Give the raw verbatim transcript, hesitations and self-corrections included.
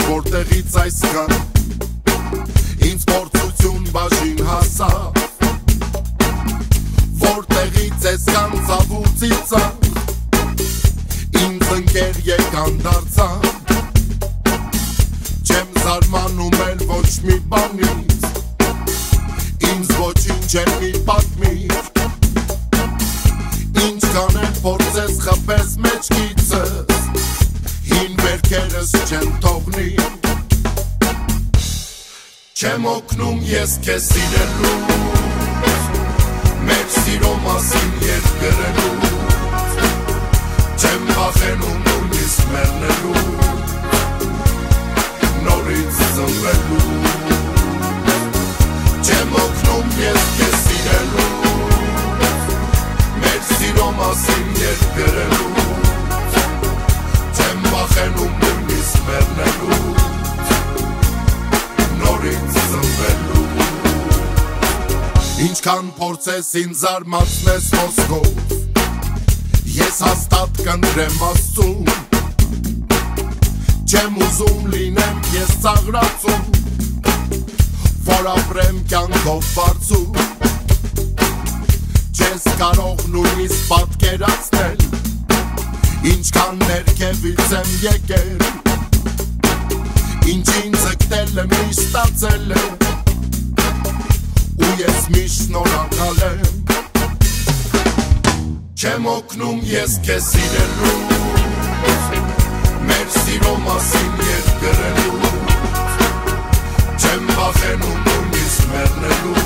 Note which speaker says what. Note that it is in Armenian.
Speaker 1: որտեղից այսքան ինձ փորձություն բաժին հասավ, որտեղից այսքան ծավուծիցան ինձ ընկեր եկան դարձան, չեմ զարմանում էլ ոչ մի բանից, ինձ ոչինչ էլ մի պատմիր, ինչ կանել փորձես խփես մեջքիցս, հին վերքերս չեմ թողնի, չեմ օգնում ես քեզ սիրելուց, մեր սիրո մասին երգ գրելուց, չեմ վախենում նույնիսկ մեռնելուց, նորից ծնվելուց, չեմ օգնում ես քեզ սիրելուց, մեր սիրո մասին երգ գրելուց, չեմ վախենում նույնիսկ մեռնելուց, նորից ծնվելուց, ինչքան փորձես ինձ զարմացնես ոսկով, ես հաստատ կընտրեմ Աստծուն, չեմ ուզում լինեմ ես ծաղրացում, որ ապրեմ կյանքով բարձում, չես կարող նույնիսկ պատկերացնել, ինչքան ներքևից եմ եկել, ինչին ձգտել եմ միշտ ստացել եմ, ու ես միշտ շնորհակալ եմ, չեմ օգնում ես քեզ սիրելուց, մեր սիրո մասին երգ գրելուց, չեմ վախենում նույնիսկ մեռնելուց,